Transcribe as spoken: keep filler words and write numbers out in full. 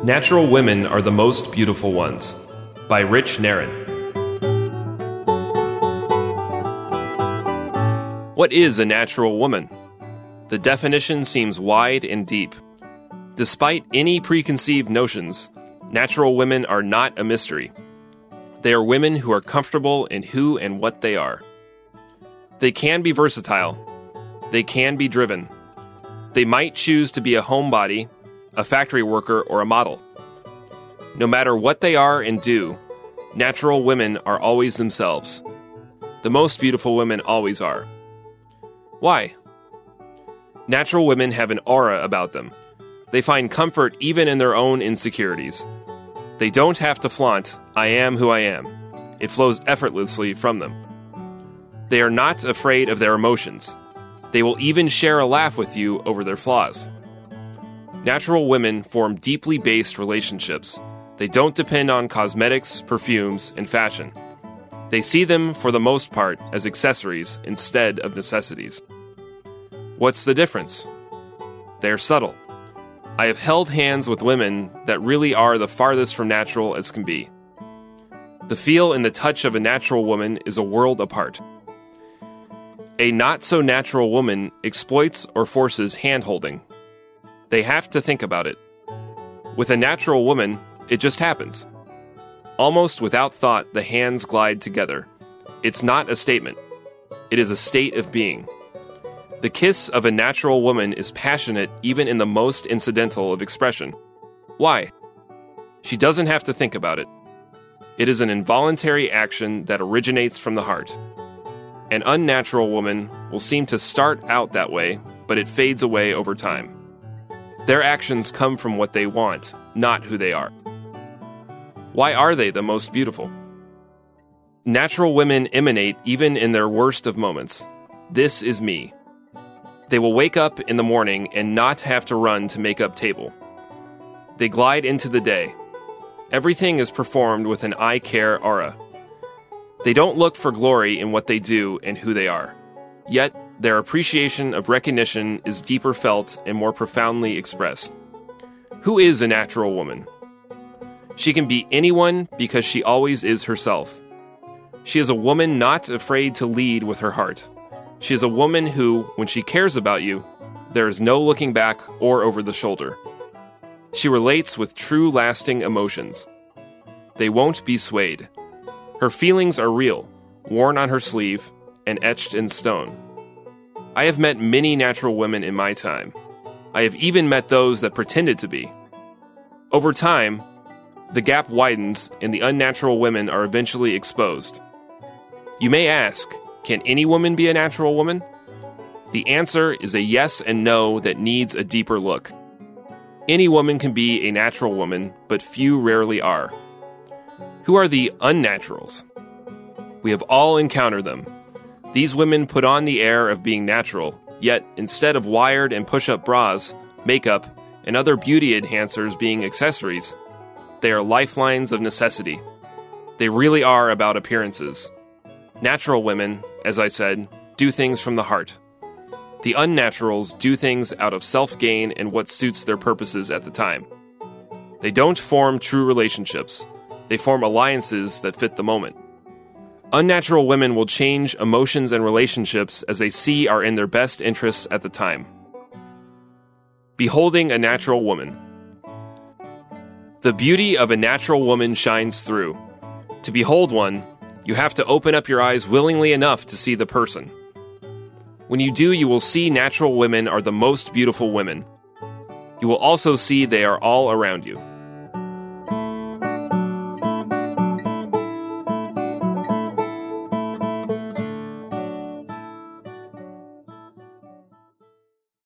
Natural Women Are the Most Beautiful Ones by Rich Narin. What is a natural woman? The definition seems wide and deep. Despite any preconceived notions, natural women are not a mystery. They are women who are comfortable in who and what they are. They can be versatile. They can be driven. They might choose to be a homebody, a factory worker, or a model. No matter what they are and do, natural women are always themselves. The most beautiful women always are. Why? Natural women have an aura about them. They find comfort even in their own insecurities. They don't have to flaunt, "I am who I am." It flows effortlessly from them. They are not afraid of their emotions. They will even share a laugh with you over their flaws. Natural women form deeply based relationships. They don't depend on cosmetics, perfumes, and fashion. They see them, for the most part, as accessories instead of necessities. What's the difference? They're subtle. I have held hands with women that really are the farthest from natural as can be. The feel and the touch of a natural woman is a world apart. A not-so-natural woman exploits or forces hand-holding. They have to think about it. With a natural woman, it just happens. Almost without thought, the hands glide together. It's not a statement. It is a state of being. The kiss of a natural woman is passionate even in the most incidental of expression. Why? She doesn't have to think about it. It is an involuntary action that originates from the heart. An unnatural woman will seem to start out that way, but it fades away over time. Their actions come from what they want, not who they are. Why are they the most beautiful? Natural women emanate even in their worst of moments. This is me. They will wake up in the morning and not have to run to make up table. They glide into the day. Everything is performed with an I care aura. They don't look for glory in what they do and who they are. Yet, their appreciation of recognition is deeper felt and more profoundly expressed. Who is a natural woman? She can be anyone because she always is herself. She is a woman not afraid to lead with her heart. She is a woman who, when she cares about you, there is no looking back or over the shoulder. She relates with true lasting emotions. They won't be swayed. Her feelings are real, worn on her sleeve, and etched in stone. I have met many natural women in my time. I have even met those that pretended to be. Over time, the gap widens and the unnatural women are eventually exposed. You may ask, can any woman be a natural woman? The answer is a yes and no that needs a deeper look. Any woman can be a natural woman, but few rarely are. Who are the unnaturals? We have all encountered them. These women put on the air of being natural, yet instead of wired and push-up bras, makeup, and other beauty enhancers being accessories, they are lifelines of necessity. They really are about appearances. Natural women, as I said, do things from the heart. The unnaturals do things out of self-gain and what suits their purposes at the time. They don't form true relationships. They form alliances that fit the moment. Unnatural women will change emotions and relationships as they see are in their best interests at the time. Beholding a natural woman. The beauty of a natural woman shines through. To behold one, you have to open up your eyes willingly enough to see the person. When you do, you will see natural women are the most beautiful women. You will also see they are all around you.